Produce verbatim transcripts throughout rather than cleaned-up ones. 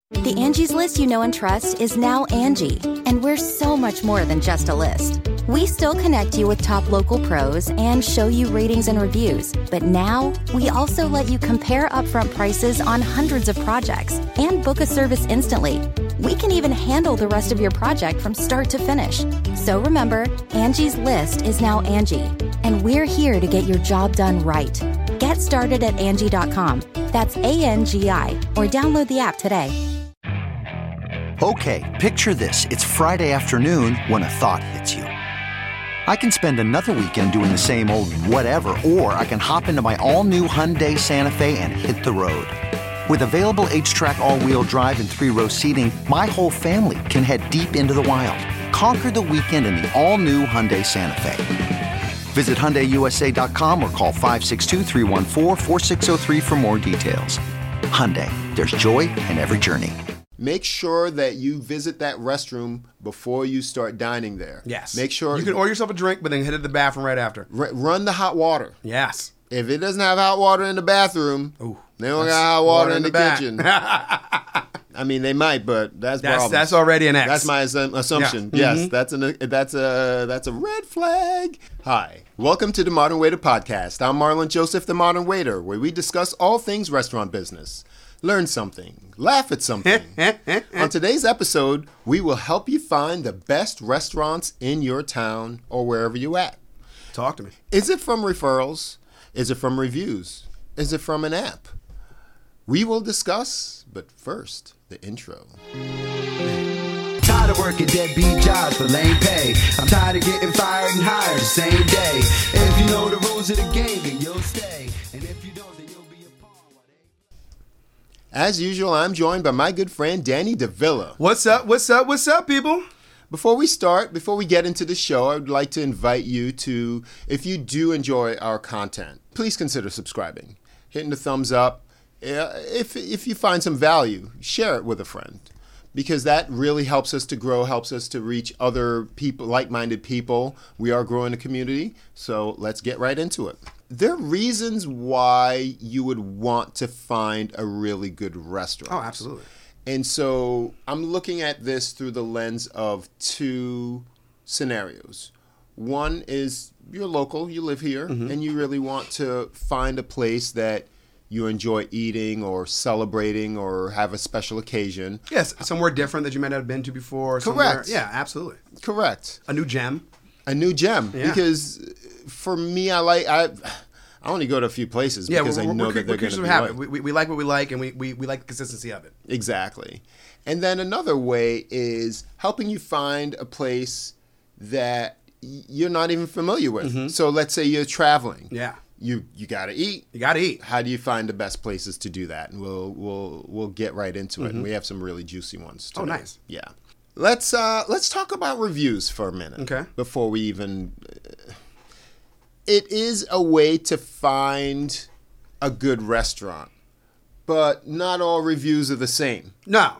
The Angie's List you know and trust is now Angie, and we're so much more than just a list. We still connect you with top local pros and show you ratings and reviews, but now we also let you compare upfront prices on hundreds of projects and book a service instantly. We can even handle the rest of your project from start to finish. So remember, Angie's List is now Angie, and we're here to get your job done right. Get started at Angie dot com. That's A N G I, or download the app today. Okay, picture this. It's Friday afternoon when a thought hits you. I can spend another weekend doing the same old whatever, or I can hop into my all-new Hyundai Santa Fe and hit the road. With available H-Track all-wheel drive and three-row seating, my whole family can head deep into the wild. Conquer the weekend in the all-new Hyundai Santa Fe. Visit Hyundai U S A dot com or call five six two, three one four, four six zero three for more details. Hyundai, there's joy in every journey. Make sure that you visit that restroom before you start dining there. Yes. Make sure you can order yourself a drink, but then head to the bathroom right after. R- run the hot water. Yes. If it doesn't have hot water in the bathroom, Ooh, they don't got hot water, water in, in the, the kitchen. I mean, they might, but that's that's, problems. that's already an X. That's my assu- assumption. Yeah. Yes, Mm-hmm. that's an that's a that's a red flag. Hi, welcome to the Modern Waiter Podcast. I'm Marlon Joseph, the Modern Waiter, where we discuss all things restaurant business. Learn something, laugh at something. On today's episode, we will help you find the best restaurants in your town or wherever you're at. Talk to me. Is it from referrals? Is it from reviews? Is it from an app? We will discuss, but first, the intro. Tired of working deadbeat jobs for lame pay. I'm tired of getting fired and hired the same day. If you know the rules of the game, then you'll stay. And if you don't, then you'll be a pawn. As usual, I'm joined by my good friend Danny DeVilla. What's up? What's up? What's up, people? Before we start, before we get into the show, I would like to invite you to, if you do enjoy our content, please consider subscribing, hitting the thumbs up. If if you find some value, share it with a friend, because that really helps us to grow, helps us to reach other people, like-minded people. We are growing a community, so let's get right into it. There are reasons why you would want to find a really good restaurant. Oh, absolutely. And so I'm looking at this through the lens of two scenarios. One is you're local, you live here, mm-hmm. and you really want to find a place that you enjoy eating or celebrating or have a special occasion. Yes, somewhere different that you might not have been to before. Correct. Yeah, absolutely. Correct. A new gem. A new gem. Yeah. Because for me, I like... I. I only go to a few places yeah, because we're, I know we're, that they're going to be habit. right. We, we, we like what we like, and we, we, we like the consistency of it. Exactly. And then another way is helping you find a place that you're not even familiar with. Mm-hmm. So let's say you're traveling. Yeah. You you got to eat. You got to eat. How do you find the best places to do that? And we'll we'll we'll get right into it. Mm-hmm. And we have some really juicy ones today. Oh, nice. Yeah. Let's uh let's talk about reviews for a minute. Okay. Before we even uh, it is a way to find a good restaurant, but not all reviews are the same. No.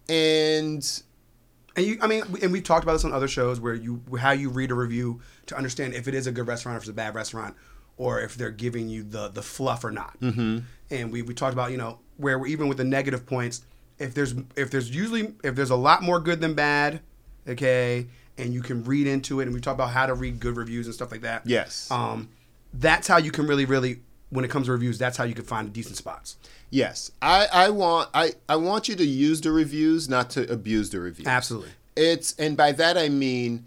And and you, I mean, and we've talked about this on other shows where you how you read a review to understand if it is a good restaurant or if it's a bad restaurant, or if they're giving you the the fluff or not. Mm-hmm. And we we talked about, you know, where even with the negative points, if there's if there's usually if there's a lot more good than bad, okay. And you can read into it, and we talk about how to read good reviews and stuff like that. Yes. Um, that's how you can really, really, when it comes to reviews, that's how you can find decent spots. Yes. I, I want I, I want you to use the reviews, not to abuse the reviews. Absolutely. It's and by that I mean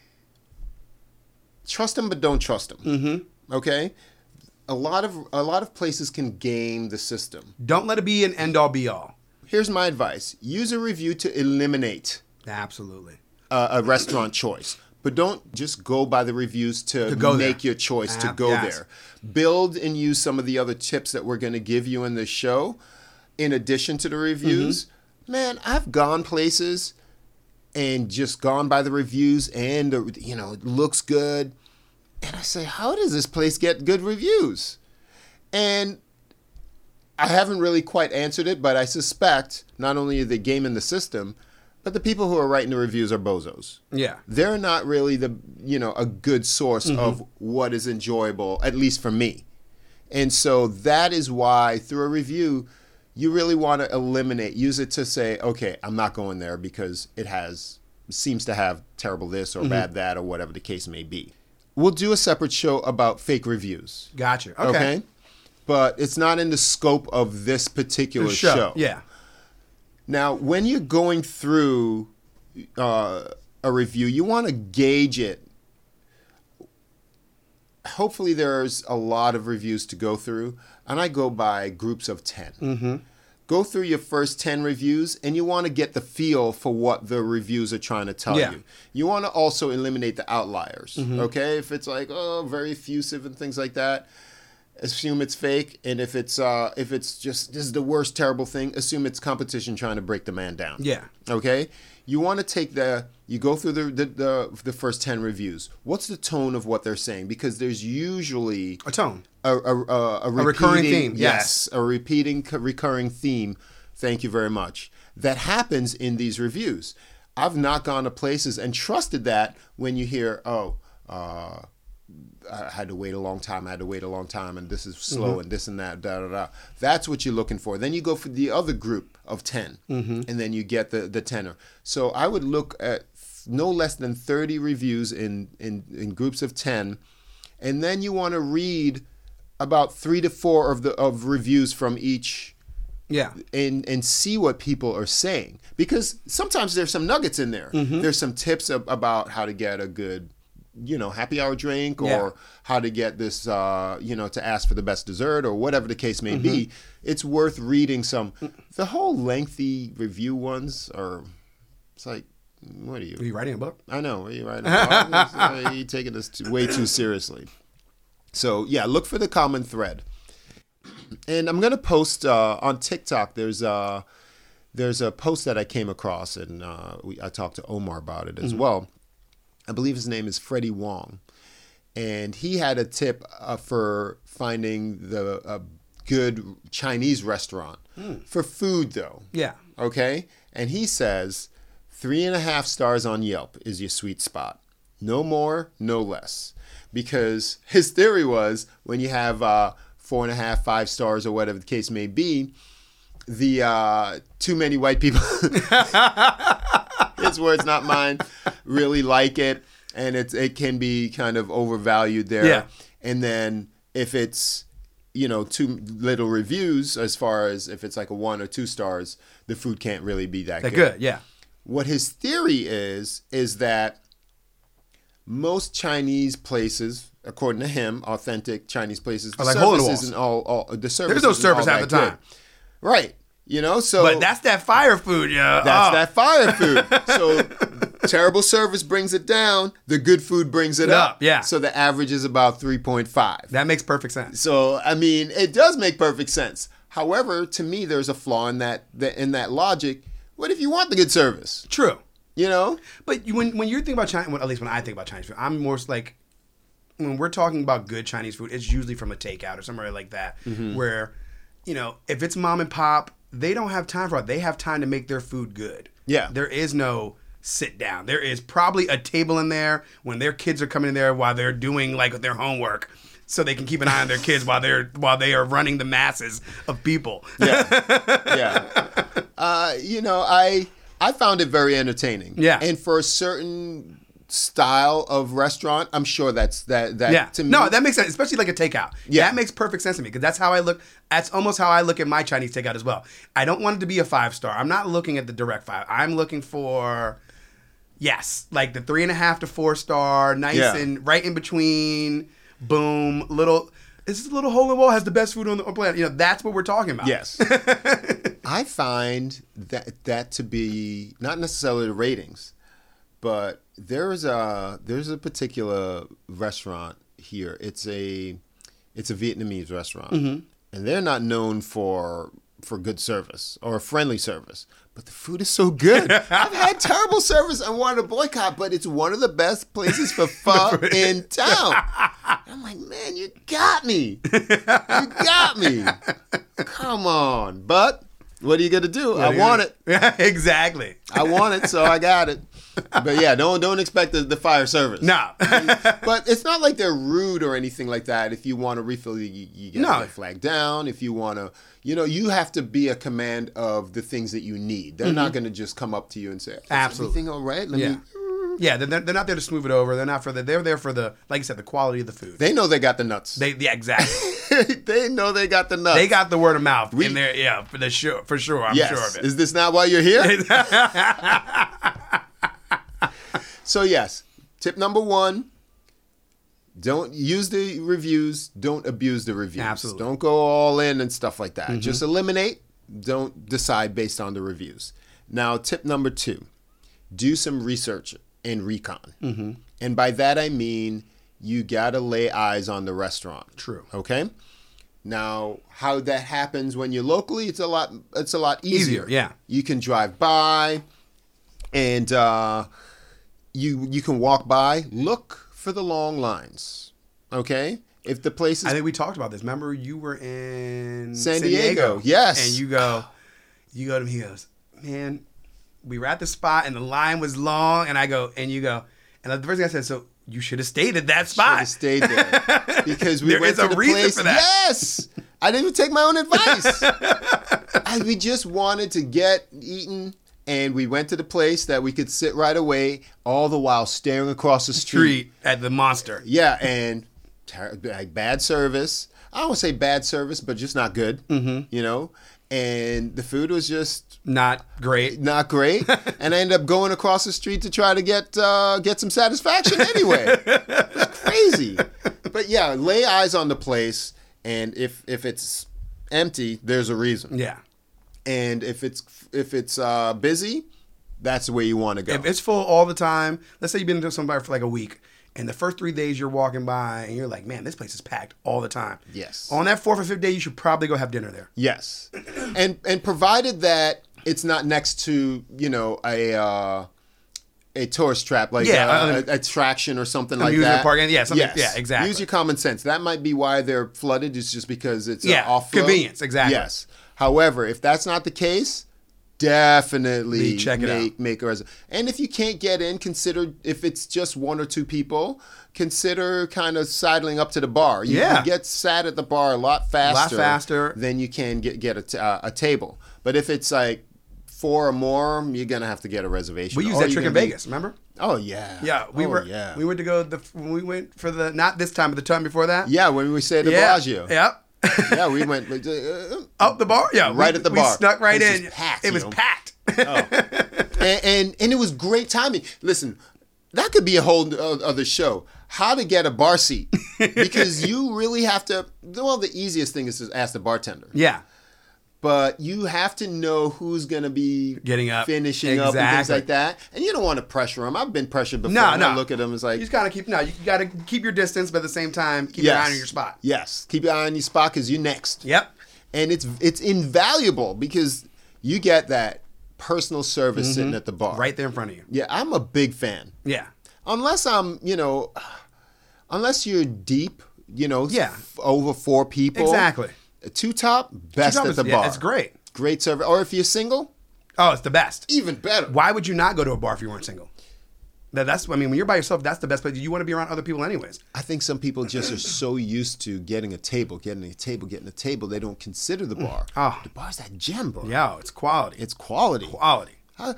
trust them, but don't trust them. Mm-hmm. Okay. A lot of a lot of places can game the system. Don't let it be an end all be all. Here's my advice: use a review to eliminate. Absolutely. Uh, a restaurant choice, but don't just go by the reviews to, to go make there. your choice Ab- to go yes. there. Build and use some of the other tips that we're going to give you in the show, in addition to the reviews. Mm-hmm. Man, I've gone places and just gone by the reviews, and the, you know, it looks good, and I say, how does this place get good reviews? And I haven't really quite answered it, but I suspect not only are they gaming the system, but the people who are writing the reviews are bozos. Yeah. They're not really the, you know, a good source mm-hmm. of what is enjoyable, at least for me. And so that is why through a review, you really want to eliminate, use it to say, okay, I'm not going there because it has, seems to have terrible this or Mm-hmm. bad that or whatever the case may be. We'll do a separate show about fake reviews. Gotcha. Okay. Okay? But it's not in the scope of this particular The show. show. Yeah. Now, when you're going through uh, a review, you want to gauge it. Hopefully, there's a lot of reviews to go through, and I go by groups of ten. Mm-hmm. Go through your first ten reviews, and you want to get the feel for what the reviews are trying to tell Yeah. you. You want to also eliminate the outliers, Mm-hmm. okay? If it's like, oh, very effusive and things like that, assume it's fake. And if it's uh, if it's just, this is the worst terrible thing, assume it's competition trying to break the man down. Yeah. Okay? You want to take the, you go through the, the, the, the first ten reviews. What's the tone of what they're saying? Because there's usually A tone. a, a, a, a, recurring repeating- theme, Yes, a repeating, co- recurring theme. Thank you very much. That happens in these reviews. I've not gone to places and trusted that when you hear, oh, uh, I had to wait a long time, I had to wait a long time, and this is slow, Mm-hmm. and this and that, da da da. That's what you're looking for. Then you go for the other group of ten, Mm-hmm. and then you get the, the tenor. So I would look at no less than thirty reviews in, in, in groups of ten, and then you want to read about three to four of the of reviews from each, Yeah. and and see what people are saying, because sometimes there's some nuggets in there. Mm-hmm. There's some tips ab- about how to get a good, you know, happy hour drink, or Yeah. how to get this, uh, you know, to ask for the best dessert, or whatever the case may be. Mm-hmm. It's worth reading some. The whole lengthy review ones are, it's like, what are you? Are you writing a book? I know. Are you writing about? Are you taking this too, way too seriously? So yeah, look for the common thread. And I'm gonna post uh, on TikTok. There's a there's a post that I came across, and uh, we, I talked to Omar about it as well. I believe his name is Freddie Wong, and he had a tip uh, for finding the a good Chinese restaurant for food, though. Yeah. Okay, and he says three and a half stars on Yelp is your sweet spot. No more, no less. Because his theory was when you have uh, four and a half, five stars, or whatever the case may be, the uh, too many white people, his words, not mine, really like it, and it's it can be kind of overvalued there. Yeah. And then if it's, you know, too little reviews, as far as if it's like a one or two stars, the food can't really be that They're good. good. Yeah. What his theory is, is that most Chinese places, according to him, authentic Chinese places, the Are like hole in the service walls. isn't all, all the service. There's no isn't service all half that the time. good. Right? You know, so But that's that fire food, yeah. that's Oh. that fire food. So terrible service brings it down. The good food brings it Up, up. yeah. So the average is about three point five. That makes perfect sense. So I mean, it does make perfect sense. However, to me, there's a flaw in that, that in that logic. What if you want the good service? True. You know? But you, when when you think about China, well, at least when I think about Chinese food, I'm more like when we're talking about good Chinese food, it's usually from a takeout or somewhere like that, Mm-hmm. where you know if it's mom and pop, they don't have time for it. They have time to make their food good. Yeah. There is no sit down. There is probably a table in there when their kids are coming in there while they're doing like their homework, so they can keep an eye on their kids while they're while they are running the masses of people. Yeah. Uh, you know, I I found it very entertaining. Yeah. And for a certain style of restaurant, I'm sure that's that that Yeah. to me. No, that makes sense, especially like a takeout. Yeah. That makes perfect sense to me because that's how I look. That's almost how I look at my Chinese takeout as well. I don't want it to be a five star. I'm not looking at the direct five. I'm looking for, yes, like the three and a half to four star, nice Yeah. and right in between. Boom, little. This little hole in the wall has the best food on the planet. You know, that's what we're talking about. Yes. I find that that to be not necessarily the ratings, but there's a there's a particular restaurant here. It's a it's a Vietnamese restaurant, Mm-hmm. and they're not known for for good service or friendly service, but the food is so good. I've had terrible service and wanted to boycott, but it's one of the best places for pho in town. I'm like, man, you got me. You got me. Come on. But What are you gonna do? Yeah, I want it. Yeah, exactly. I want it, so I got it. But yeah, don't don't expect the, the fire service. No. But it's not like they're rude or anything like that. If you want to refill, you, you get No. the flag down. If you want to, you know, you have to be a command of the things that you need. They're not going to just come up to you and say, "Is Absolutely. everything all right?" Let Yeah. me. Yeah, they're, they're not there to smooth it over. They're not for the. They're there for the, like you said, the quality of the food. They know they got the nuts. They, yeah, exactly. They know they got the nuts. They got the word of mouth We- in there. Yeah, for the sure, for sure. I'm yes. sure of it. Is this not why you're here? So yes, tip number one. Don't use the reviews. Don't abuse the reviews. Absolutely. Don't go all in and stuff like that. Just eliminate. Don't decide based on the reviews. Now, tip number two. Do some research and recon. Mm-hmm. And by that, I mean you got to lay eyes on the restaurant. True. Okay? Now, how that happens when you're locally, it's a lot it's a lot easier. Easier, yeah. You can drive by and uh, you you can walk by, look for the long lines. Okay? If the place is I think we talked about this. Remember, you were in San Diego, yes. And you go, you go to me. He goes, man, we were at the spot and the line was long. And I go, and you go, and the first thing I said, so you should have stayed at that should spot. have stayed there because we There went is to a the reason place. for that. Yes, I didn't even take my own advice. I, we just wanted to get eaten, and we went to the place that we could sit right away, all the while staring across the street. Street at the Monster. Yeah, and ter- like bad service. I don't want to say bad service, but just not good. Mm-hmm. You know, and the food was just Not great. not great, and I ended up going across the street to try to get uh, get some satisfaction anyway. It was crazy, but yeah, lay eyes on the place, and if if it's empty, there's a reason. Yeah. And if it's if it's uh, busy, that's the way you want to go. If it's full all the time, let's say you've been to somebody for like a week, and the first three days you're walking by and you're like, man, this place is packed all the time. Yes. On that fourth or fifth day, you should probably go have dinner there. Yes, and and provided that it's not next to you know a uh, a tourist trap like Yeah, uh, uh, a attraction or something like amusement that. park, and- yeah, something- Yes. yeah, exactly. Use your common sense. That might be why they're flooded. It's just because it's Yeah, uh, off flow. convenience, exactly. Yes. However, if that's not the case, definitely Check it make out. make a reservation. And if you can't get in, consider if it's just one or two people, consider kind of sidling up to the bar. You Yeah. can get sat at the bar a lot faster, faster. than you can get get a, t- uh, a table. But if it's like four or more, you're gonna have to get a reservation. We used Or that you're trick in gonna be- Vegas, remember? Oh yeah. Yeah, we Oh, were. Yeah. We went to go the. When we went for the not this time, but the time before that. yeah, when we stayed at Yeah. Bellagio. Yep. Yeah, we went uh, Up the bar. Yeah. Right we, at the we bar. snuck right Place in. was packed, it you was know. packed. and, and and it was great timing. Listen, that could be a whole o- other show. How to get a bar seat, because you really have to. Well, the easiest thing is to ask the bartender. Yeah. But you have to know who's going to be Getting up. finishing up, and things Exactly. like that. And you don't want to pressure them. I've been pressured before. No, and I no. look at them, it's like, You just gotta keep. No, you gotta keep your distance, but at the same time, keep your eye on your spot. Yes, keep your eye on your spot because you're next. Yep. And it's it's invaluable because you get that personal service sitting at the bar. Right there in front of you. Yeah, I'm a big fan. Yeah. Unless I'm, you know, unless you're deep, you know, Yeah. f- over four people. Exactly. Two top, best Two-top at is- the yeah, bar. it's great. Great service. Or if you're single, Oh, it's the best. even better. Why would you not go to a bar if you weren't single? That, that's. I mean, when you're by yourself, that's the best place. You want to be around other people, anyways. I think some people just are so used to getting a table, getting a table, getting a table, they don't consider the bar. Oh. The bar's that gem, bro. Yeah, it's quality. It's quality. quality. I,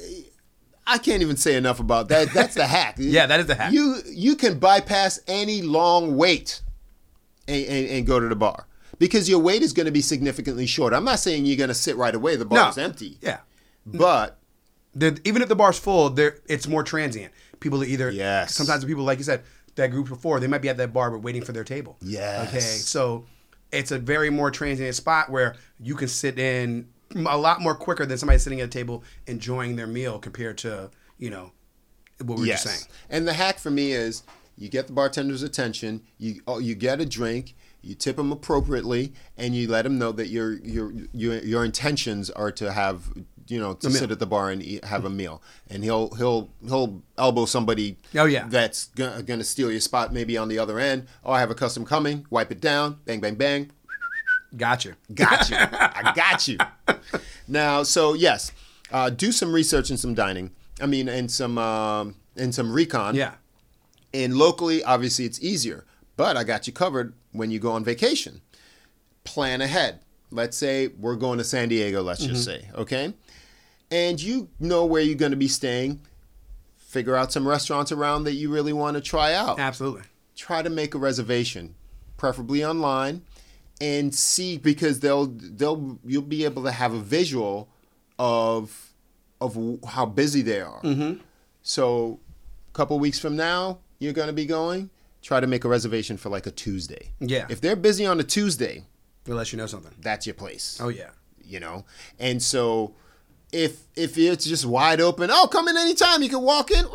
I can't even say enough about that. That's the hack. Yeah, that is the hack. You you can bypass any long wait and, and, and go to the bar because your wait is going to be significantly short. I'm not saying you're going to sit right away. The bar's No. empty. Yeah. But The, even if the bar's full, there it's more transient. People are either Yes. sometimes the people, like you said, that group before, they might be at that bar but waiting for their table. Yes. Okay. So it's a very more transient spot where you can sit in a lot more quicker than somebody sitting at a table enjoying their meal compared to, you know, what we were yes. just saying. And the hack for me is you get the bartender's attention, you oh, you get a drink, you tip him appropriately, and you let him know that your your your your intentions are to have you know to meal. sit at the bar and eat, have a meal, and he'll he'll he'll elbow somebody. Oh, yeah. That's gonna, gonna steal your spot maybe on the other end. Oh, I have a custom coming. Wipe it down. Bang bang bang. Got you. Got you. I got you. Now, so yes, uh, do some research and some dining. I mean, and some um, and some recon. Yeah. And locally, obviously, it's easier. But I got you covered when you go on vacation. Plan ahead. Let's say we're going to San Diego, let's just say, okay? And you know where you're going to be staying. Figure out some restaurants around that you really want to try out. Absolutely. Try to make a reservation, preferably online, and see, because they'll they'll you'll be able to have a visual of of how busy they are. Mm-hmm. So a couple weeks from now, you're going to be going. Try to make a reservation for like a Tuesday. Yeah. If they're busy on a Tuesday, We'll let you know something. that's your place. Oh, yeah. You know? And so if if it's just wide open, oh, come in anytime, you can walk in,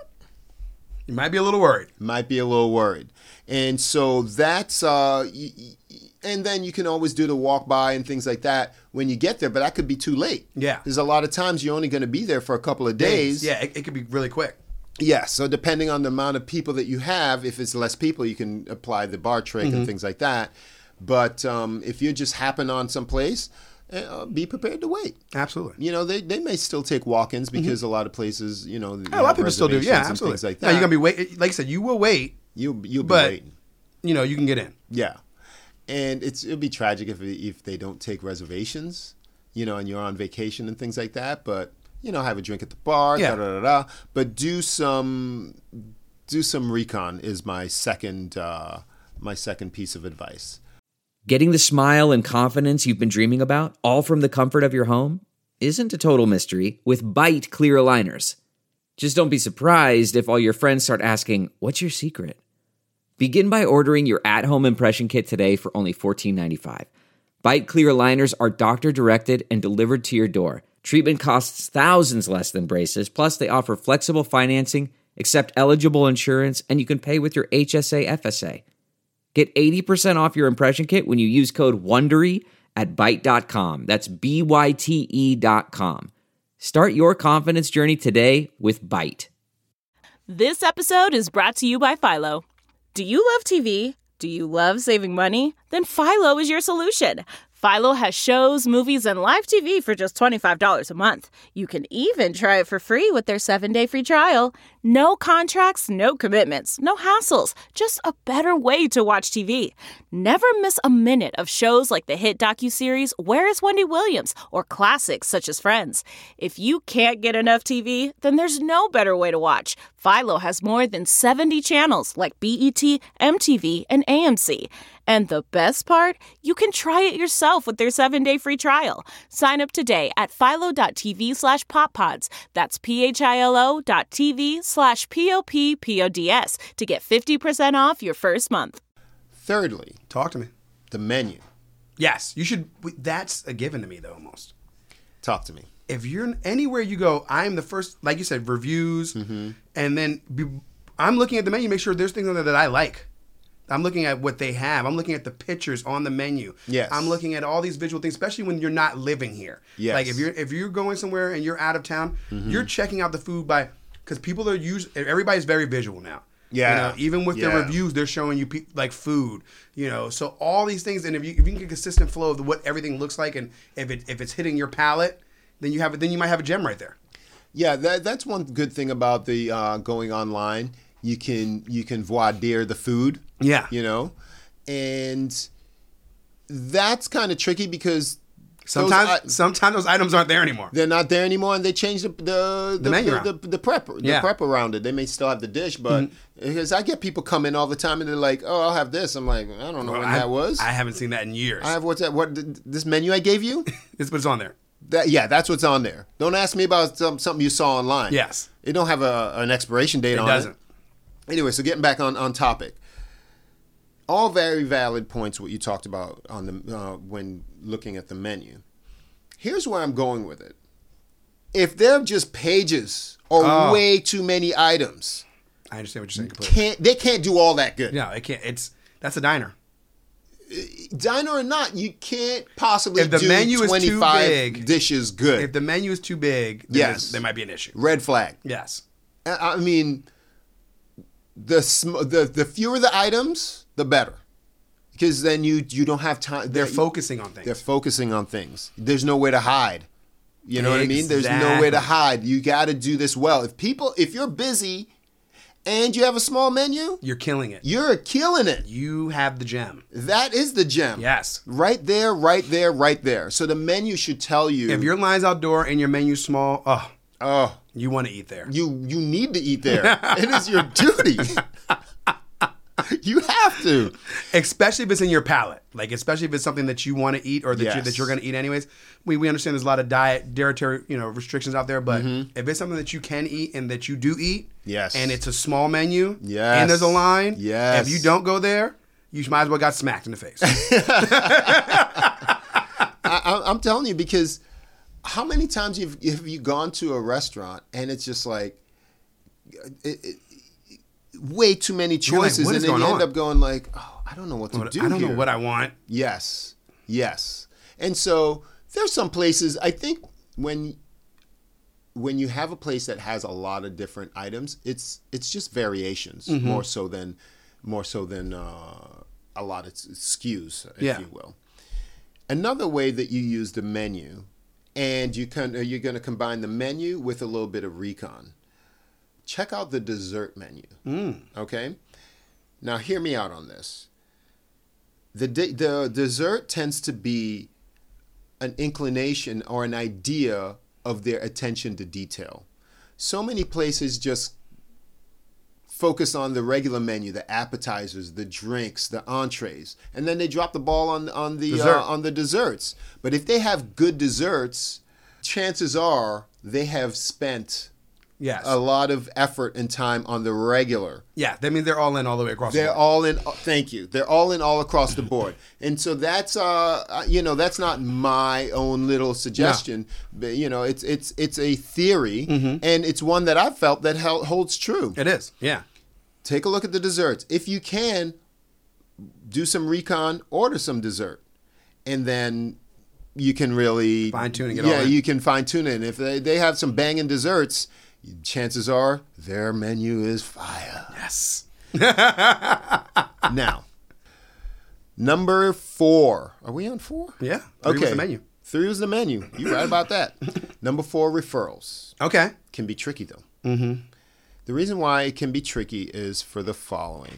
You might be a little worried. might be a little worried. And so that's, uh, y- y- and then you can always do the walk by and things like that when you get there, but that could be too late. Yeah. There's a lot of times you're only going to be there for a couple of days. Yeah, it, it could be really quick. Yeah, so depending on the amount of people that you have, if it's less people, you can apply the bar trick Mm-hmm. and things like that. But um, if you just happen on some place, uh, be prepared to wait. Absolutely. You know, they, they may still take walk-ins because a lot of places, you know, Yeah, a lot of people still do. Yeah, and absolutely. things like No, that. you're going to be wait. Like I said, you will wait, you you'll be but, waiting. you know, you can get in. Yeah, and it's it'd be tragic if if they don't take reservations, you know, and you're on vacation and things like that. But you know, have a drink at the bar, Yeah. da da da da. But do some do some recon is my second uh, my second piece of advice. Getting the smile and confidence you've been dreaming about, all from the comfort of your home, isn't a total mystery with Byte clear aligners. Just don't be surprised if all your friends start asking, "What's your secret?" Begin by ordering your at-home impression kit today for only fourteen ninety-five. Byte clear aligners are doctor-directed and delivered to your door. Treatment costs thousands less than braces, plus they offer flexible financing, accept eligible insurance, and you can pay with your H S A F S A. Get eighty percent off your impression kit when you use code WONDERY at byte dot com. That's B Y T E dot com. Start your confidence journey today with Byte. This episode is brought to you by Philo. Do you love T V? Do you love saving money? Then Philo is your solution. Philo has shows, movies, and live T V for just twenty-five dollars a month. You can even try it for free with their seven-day free trial. No contracts, no commitments, no hassles. Just a better way to watch T V. Never miss a minute of shows like the hit docuseries Where is Wendy Williams? Or classics such as Friends. If you can't get enough T V, then there's no better way to watch. Philo has more than seventy channels like B E T, M T V, and A M C. And the best part? You can try it yourself with their seven-day free trial. Sign up today at philo.tv slash poppods. That's P-H-I-L-O dot TV slash P-O-P-P-O-D-S to get fifty percent off your first month. Thirdly, Talk to me. the menu. Yes, you should. That's a given to me, though, almost. Talk to me. If you're anywhere you go, I'm the first, like you said, reviews, and then be, I'm looking at the menu, make sure there's things on there that I like. I'm looking at what they have. I'm looking at the pictures on the menu. Yes. I'm looking at all these visual things, especially when you're not living here. Yes. Like if you're if you're going somewhere and you're out of town, you're checking out the food by because people are use everybody's very visual now. Yeah. You know, even with Yeah. their reviews, they're showing you pe- like food. You know, so all these things, and if you if you can get a consistent flow of what everything looks like, and if it if it's hitting your palate, then you have then you might have a gem right there. Yeah, that, that's one good thing about the uh, going online. You can you can voir dire the food. Yeah. You know, and that's kind of tricky because Sometimes those, i- sometimes those items aren't there anymore. they're not there anymore, and they change the the the, menu the, around. the, the prep the Yeah. prep around it. They may still have the dish, but because I get people come in all the time and they're like, "Oh, I'll have this." I'm like, I don't know when I, that was. I haven't seen that in years. I have what's that? What this menu I gave you? It's what's on there. That, yeah, that's what's on there. Don't ask me about some, something you saw online. Yes. It don't have a, an expiration date It on doesn't. it. Anyway, so getting back on, on topic. All very valid points what you talked about on the uh, when looking at the menu. Here's where I'm going with it. If they're just pages or Oh. way too many items, I understand what you're saying completely. can't they can't do all that good. Yeah, it can't. It's that's a diner. Diner or not, you can't possibly If the do menu is too twenty-five big- dishes good. If the menu is too big, then Yes. there's- there might be an issue. Red flag. Yes. I I mean, the sm- the the fewer the items, the better, because then you you don't have time. They're they- focusing on things. They're focusing on things. There's nowhere to hide. You know what I mean? There's nowhere to hide. You got to do this well. If people, if you're busy and you have a small menu, You're killing it. you're killing it. You have the gem. That is the gem. Yes. Right there, right there, right there. So the menu should tell you. If your line's outdoor and your menu's small, oh, oh, you want to eat there. you you need to eat there. It is your duty. You have to. Especially if it's in your palate. Like, especially if it's something that you want to eat or that, Yes. you, that you're going to eat anyways. We, we understand there's a lot of diet, dietary, you know, restrictions out there. But Mm-hmm. if it's something that you can eat and that you do eat, Yes. and it's a small menu, Yes. and there's a line, Yes. if you don't go there, you might as well got smacked in the face. I, I'm telling you, because how many times you've, have you gone to a restaurant and it's just like it, it, way too many You're like, choices, what and is then you going end on? up going like, oh, I don't know what to What- do I don't here. know what I want. Yes, yes. And so there's some places, I think when when you have a place that has a lot of different items, it's it's just variations Mm-hmm. more so than more so than uh, a lot of skews, if Yeah. you will. Another way that you use the menu, and you can you're going to combine the menu with a little bit of recon. Check out the dessert menu. Mm. Okay. Now, hear me out on this. The de- the dessert tends to be an inclination or an idea of their attention to detail. So many places just focus on the regular menu, the appetizers, the drinks, the entrees, and then they drop the ball on on the Dessert. uh, on the desserts. But if they have good desserts, chances are they have spent Yes. a lot of effort and time on the regular. Yeah, that means they're all in all the way across They're the board. all in. Thank you. They're all in all across the board, and so that's uh, you know, that's not my own little suggestion. But, you know, it's it's it's a theory, and it's one that I've felt that held, holds true. It is, yeah. Take a look at the desserts. If you can, do some recon, order some dessert, and then you can really Fine tune and get yeah, all in. you can fine tune it. And if they, they have some banging desserts, chances are their menu is fire. Yes. Now, number four. Are we on four? Yeah. Three Okay. was the menu. Three was the menu. You're right about that. Number four, referrals. Okay. Can be tricky, though. Mm-hmm. The reason why it can be tricky is for the following.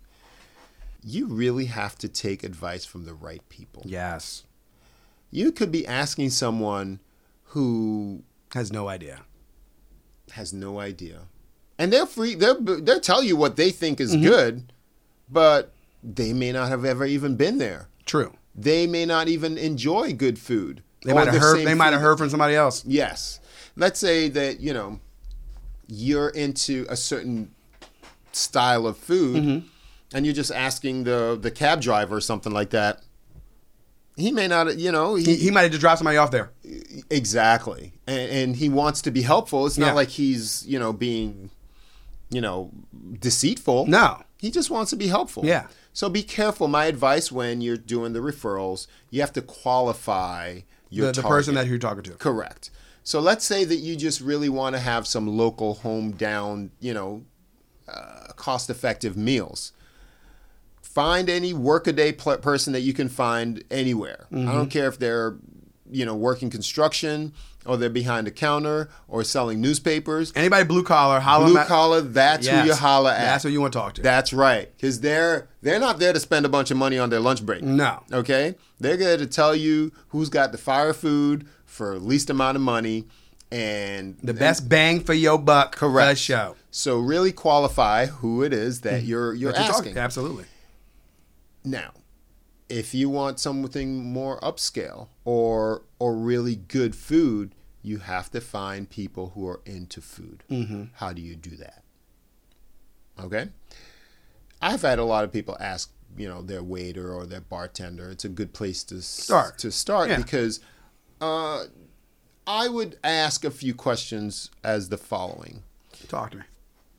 You really have to take advice from the right people. Yes. You could be asking someone who Has no idea. has no idea. And they're free. They'll, they'll tell you what they think Mm-hmm. is good, but they may not have ever even been there. True. They may not even enjoy good food. They or might have the heard. same They might have food. heard from somebody else. Yes. Let's say that, you know, you're into a certain style of food, Mm-hmm. and you're just asking the, the cab driver or something like that. He may not, you know, He, he might have just dropped somebody off there. exactly. And, and he wants to be helpful. It's not Yeah. like he's, you know, being, you know, deceitful. No. He just wants to be helpful. Yeah. So be careful. My advice when you're doing the referrals, you have to qualify your The, the target. person that you're talking to. Correct. So let's say that you just really want to have some local, home down, you know, uh, cost-effective meals. Find any workaday pl- person that you can find anywhere. I don't care if they're, you know, working construction or they're behind a counter or selling newspapers. Anybody blue collar, holla Blue at- collar, that's Yes. who you holla at. That's who you want to talk to. That's right, because they're they're not there to spend a bunch of money on their lunch break. No. Okay, they're there to tell you who's got the fire food for least amount of money, and The best bang for your buck. correct uh, show. So really qualify who it is that you're you're That you're asking. talking. Absolutely. Now, if you want something more upscale or or really good food, you have to find people who are into food. Mm-hmm. How do you do that? Okay, I've had a lot of people ask, you know, their waiter or their bartender. It's a good place to s- Start. to start Yeah. because uh, I would ask a few questions as the following. Talk to me.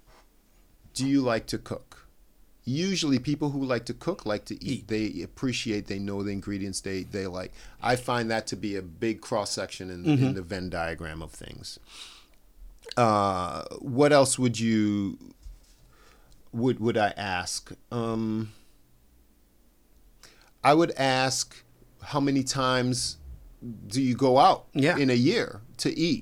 Do you like to cook? Usually people who like to cook like to eat. Eat. They appreciate, they know the ingredients they, they like. I find that to be a big cross-section in, Mm-hmm. in the Venn diagram of things. Uh, what else would you, would, would I ask? Um, I would ask how many times do you go out Yeah. in a year to eat?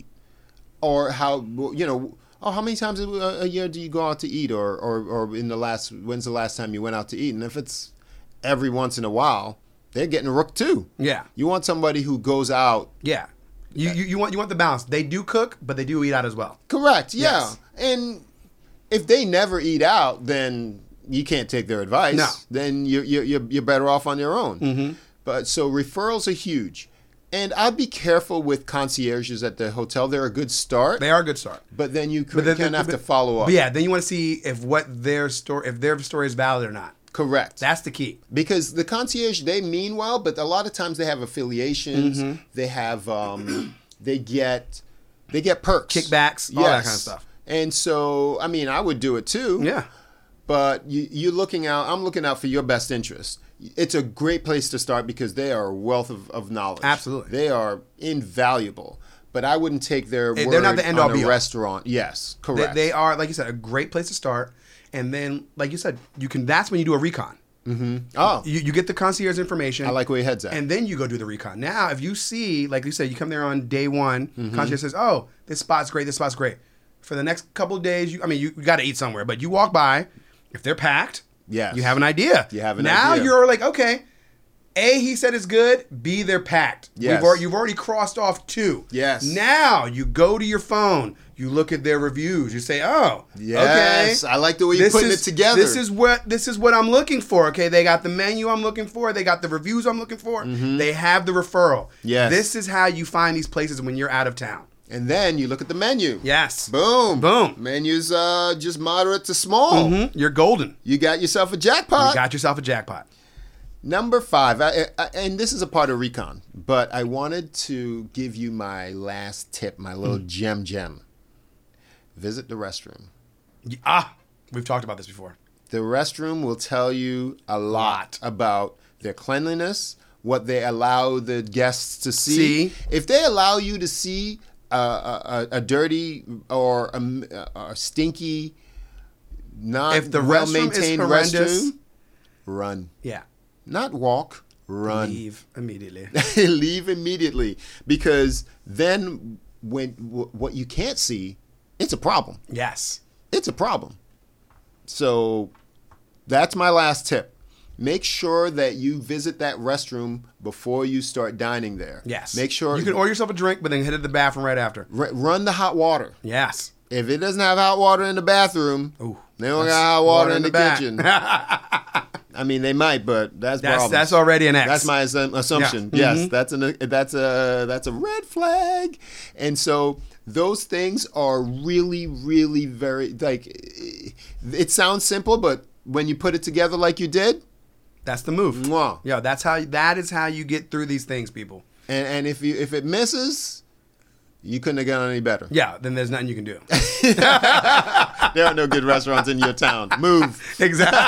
Or how, you know, oh, how many times a, a year do you go out to eat? Or, or, or in the last, when's the last time you went out to eat? And if it's every once in a while, they're getting rooked too. Yeah. You want somebody who goes out. Yeah. You, you you want you want the balance. They do cook, but they do eat out as well. Correct, yeah. Yes. And if they never eat out, then you can't take their advice. No. Then you're, you're, you're better off on your own. Mm-hmm. But so referrals are huge. And I'd be careful with concierges at the hotel. They're a good start. They are a good start. But then you But then- kind of have but- to follow up. But yeah, then you want to see if what their story if their story is valid or not. Correct. That's the key. Because the concierge, they mean well, but a lot of times they have affiliations. Mm-hmm. They have, um, they get, they get perks, Kickbacks, all that kind of stuff. And so, I mean, I would do it too. Yeah. But you, you're looking out. I'm looking out for your best interest. It's a great place to start because they are a wealth of, of knowledge. Absolutely. They are invaluable. But I wouldn't take their They're word not the end all on be a all. restaurant. Yes, They, correct. they are, like you said, a great place to start. And then, like you said, you can. That's when you do a recon. Oh, You, you get the concierge information. I like where your head's at. And then you go do the recon. Now, if you see, like you said, you come there on day one, Mm-hmm. concierge says, "Oh, this spot's great. This spot's great." For the next couple of days, you, I mean, you, you got to eat somewhere, but you walk by, if they're packed, Yes. you have an idea. You have an now idea. you're like, okay, A, he said it's good. B, they're packed. Yes. We've already, you've already crossed off two. Yes. Now you go to your phone. You look at their reviews. You say, "Oh, Yes, okay. I like the way you're putting is, it together. This is what this is what I'm looking for. Okay, they got the menu I'm looking for. They got the reviews I'm looking for. They have the referral. Mm-hmm. Yes. This is how you find these places when you're out of town. And then you look at the menu. Yes. Boom. Boom. Menu's uh, just moderate to small. Mhm. You're golden. You got yourself a jackpot. You got yourself a jackpot. Number five, I, I, and this is a part of recon, but I wanted to give you my last tip, my little gem gem. Visit the restroom. Y- Ah, we've talked about this before. The restroom will tell you a lot about their cleanliness, what they allow the guests to see. See. If they allow you to see a, a, a dirty or a, a stinky, not If the well restroom is maintained horrendous- restroom, run. Yeah. Not walk, run. Leave immediately. Leave immediately, because then when w- what you can't see, it's a problem. Yes. It's a problem. So that's my last tip. Make sure that you visit that restroom before you start dining there. Yes. Make sure you can order yourself a drink, but then head to the bathroom right after. r- run the hot water. Yes. If it doesn't have hot water in the bathroom, Ooh, they don't that's got hot water, in the, back. kitchen. I mean, they might, but that's That's problems. that's already an X. That's my assum- assumption. Yeah. Yes, Mhm. that's an that's a that's a red flag. And so those things are really, really very like. It sounds simple, but when you put it together like you did, That's the move. Mwah. Yeah, that's how that is how you get through these things, people. and and if you if it misses, you couldn't have done any better. Yeah, then there's nothing you can do. There are no good restaurants in your town. Move. Exactly.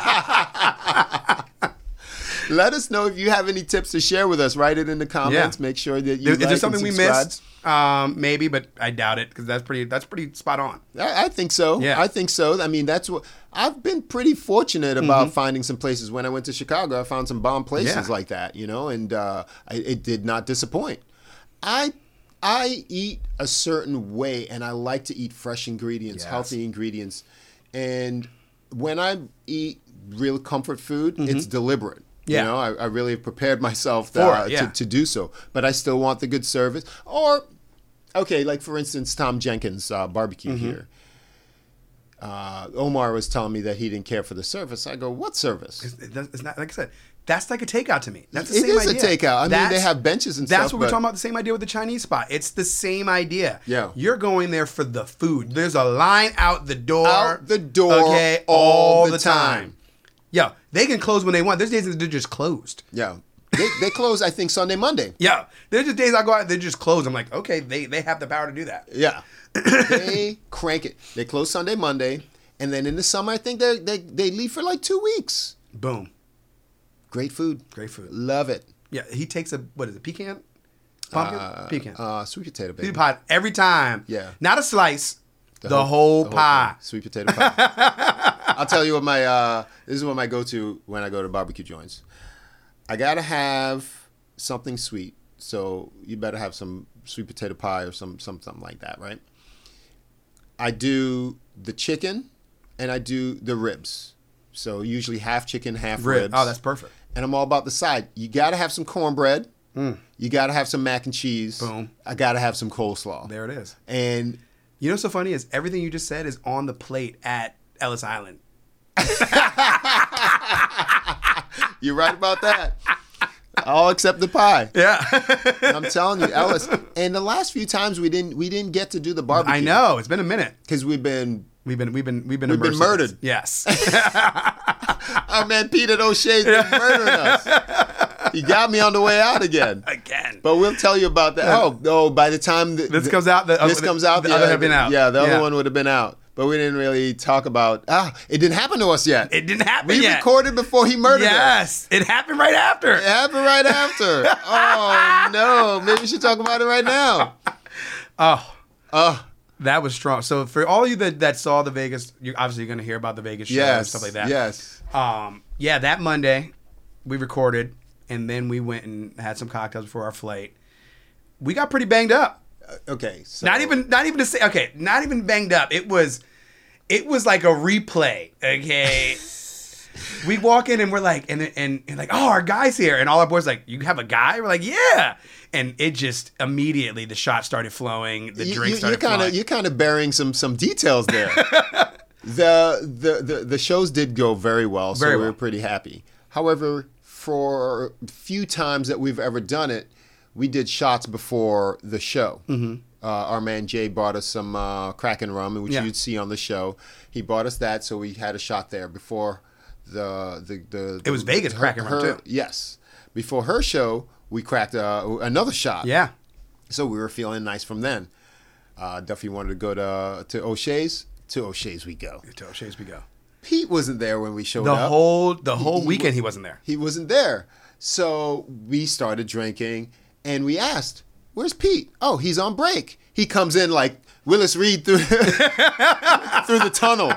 Let us know if you have any tips to share with us. Write it in the comments. Yeah. Make sure that you There- is like there something and we subscribe. missed? Um, maybe, but I doubt it because that's pretty. That's pretty spot on. I, I think so. Yeah. I think so. I mean, that's what I've been pretty fortunate about finding some places. When I went to Chicago, I found some bomb places Yeah. like that, you know, and uh, I, it did not disappoint. I I eat a certain way, and I like to eat fresh ingredients, Yes. healthy ingredients, and when I eat real comfort food, it's deliberate. Yeah. You know, I, I really have prepared myself For uh, it, yeah. to, to do so, but I still want the good service. Or, okay, like for instance, Tom Jenkins uh, barbecue Mm-hmm. here. Uh, Omar was telling me that he didn't care for the service. I go, what service? It's, it's not like I said. That's like a takeout to me. That's the It same is a idea. takeout. I mean, That's- they have benches and That's stuff, what we're but- talking about. The same idea with the Chinese spot. It's the same idea. Yeah. You're going there for the food. There's a line out the door. Out the door Okay, all all the the time. time. Yo, they can close when they want. There's days that they're just closed. Yeah. They, they close, I think, Sunday, Monday. Yeah, there's just days I go out, they're just closed. I'm like, okay, they they have the power to do that. Yeah. They crank it. They close Sunday, Monday. And then in the summer, I think they they they leave for like two weeks. Boom, Great food. great food. Love it. Yeah, he takes a what is it, pecan, pumpkin, Uh, pecan, Uh, sweet potato, baby. sweet pie every time. Yeah. not a slice, the, whole, pie. thing. Sweet potato pie. I'll tell you what my uh, this is what my go-to when I go to barbecue joints. I gotta have something sweet, so you better have some sweet potato pie or some, some something like that, right? I do the chicken, and I do the ribs. So usually half chicken, half Rib. ribs. Oh, that's perfect. And I'm all about the side. You got to have some cornbread. Mm. You got to have some mac and cheese. Boom. I got to have some coleslaw. There it is. And You know what's so funny is everything you just said is on the plate at Ellis Island. you're right about that. All except the pie. Yeah. I'm telling you, Ellis. And the last few times we didn't we didn't get to do the barbecue. I know. It's been a minute. Because we've been We've been we've been we've been We've been immersed in murdered. this. Yes. Our man Pete at O'Shea's been murdering us. He got me on the way out again. Again. But we'll tell you about that. Oh, oh! By the time the, This the- comes out, the this other- comes out, the other had been out. Yeah, the Yeah. other one would have been out. But we didn't really talk about. Ah, it didn't happen to us yet. It didn't happen we yet. recorded before he murdered us. Yes. It happened right after. It happened right after. Oh no! Maybe we should talk about it right now. Oh. Oh. That was strong. So for all of you that, that saw the Vegas, you obviously going to hear about the Vegas show and Yes. stuff like that. Yes. Um, yeah, that Monday we recorded, and then we went and had some cocktails before our flight. We got pretty banged up. Uh, okay. So. Not even, not even to say, okay, not even banged up. It was, it was like a replay. Okay. We walk in and we're like, and, and and like, oh, our guy's here, and all our boys like, you have a guy? We're like, yeah. And it just immediately the shots started flowing, the You- drinks you, started you're kind flowing. of you're kind of burying some some details there. the, the the the shows did go very well, so Very we well. were pretty happy. However, for a few times that we've ever done it, we did shots before the show. Mm-hmm. Uh, our man Jay bought us some uh, Kraken rum, which Yeah. you'd see on the show. He bought us that, so we had a shot there before the the the. It was Vegas Kraken rum, too. Yes, before her show, we cracked uh, another shot. Yeah. So we were feeling nice from then. Uh, Duffy wanted to go to to O'Shea's. To O'Shea's we go. To O'Shea's we go. Pete wasn't there when we showed The up. whole the whole he weekend wa- he wasn't there. He wasn't there. So we started drinking, and we asked, "Where's Pete?" "Oh, he's on break." He comes in like Willis Reed through through the tunnel.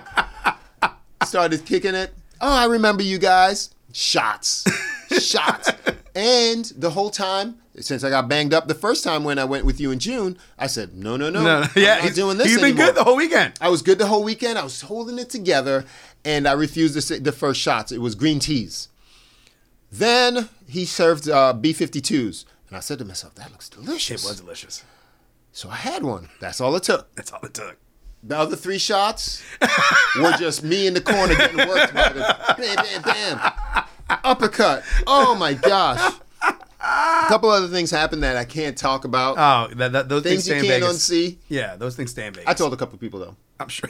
Started kicking it. "Oh, I remember you guys." Shots, shots, and the whole time since I got banged up the first time when I went with you in June, I said, "No, no, no, No, no. I'm Yeah, not he's, doing this he's been anymore." good the whole weekend. I was good the whole weekend. I was holding it together, and I refused to say the first shots. It was green teas. Then he served uh, B fifty-twos, and I said to myself, "That looks delicious." It was delicious. So I had one. That's all it took. That's all it took. The other three shots were just me in the corner getting worked by the bam, bam, bam, uppercut. Oh my gosh! A couple other things happened that I can't talk about. Oh, that, that, those things, things you stay in can't Vegas. unsee. Yeah, those things stay in Vegas. I told a couple people though. I'm sure.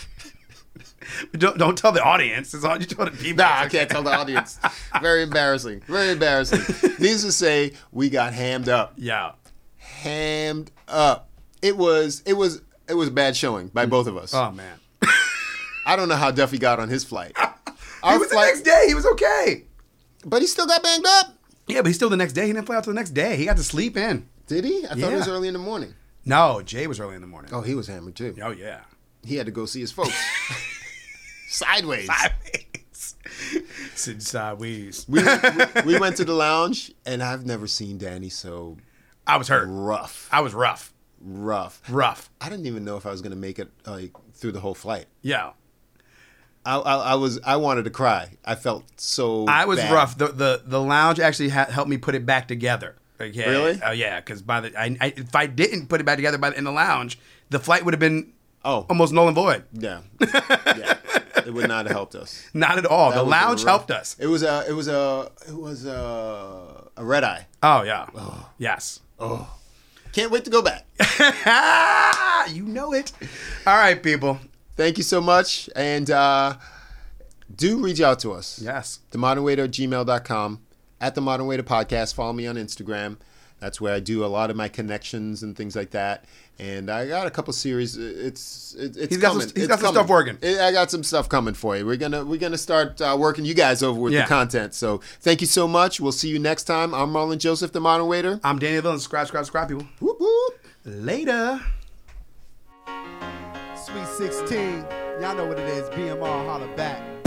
You don't don't tell the audience. It's all you told the people. Nah, I can't tell the audience. Very embarrassing. Very embarrassing. Needless to say, we got hammed up. Yeah. Hammed up. It was it was it was a bad showing by both of us. Oh man. I don't know how Duffy got on his flight. He Our was the flight, next day. He was okay. but he still got banged up. Yeah, but he's still the next day. He didn't fly out till the next day. He got to sleep in. Did he? I thought it was Yeah. early in the morning. No, Jay was early in the morning. Oh, he was hammered too. Oh yeah. He had to go see his folks. Sideways. Sideways. Since uh, we, We, we, we went to the lounge, and I've never seen Danny so I was hurt. rough. I was rough. Rough. Rough. I didn't even know if I was going to make it like through the whole flight. Yeah. I, I, I was I wanted to cry. I felt so. I was bad. rough. The the the lounge actually ha- helped me put it back together. Okay. Really? Oh yeah, because by the I, I, if I didn't put it back together by the, in the lounge, the flight would have been Oh, almost null and void. yeah, yeah. It would not have helped us. Not at all. That The was a lounge rough- helped us. It was a it was a it was a, a red eye. Oh yeah. Yes. Can't wait to go back. You know it. All right, people. Thank you so much, and uh, do reach out to us. Yes. The Modern Waiter at gmail dot com, at The Modern Waiter Podcast. Follow me on Instagram. That's where I do a lot of my connections and things like that. And I got a couple series. It's it, it's He's got some- coming. he's It's got some coming. stuff working. I got some stuff coming for you. We're gonna we're gonna start uh, working you guys over with Yeah. the content. So thank you so much. We'll see you next time. I'm Marlon Joseph, The Modern Waiter. I'm Daniel Villain. Subscribe, subscribe, subscribe, people. Whoop, whoop. Later. Sweet sixteen, y'all know what it is. B M R, holla back.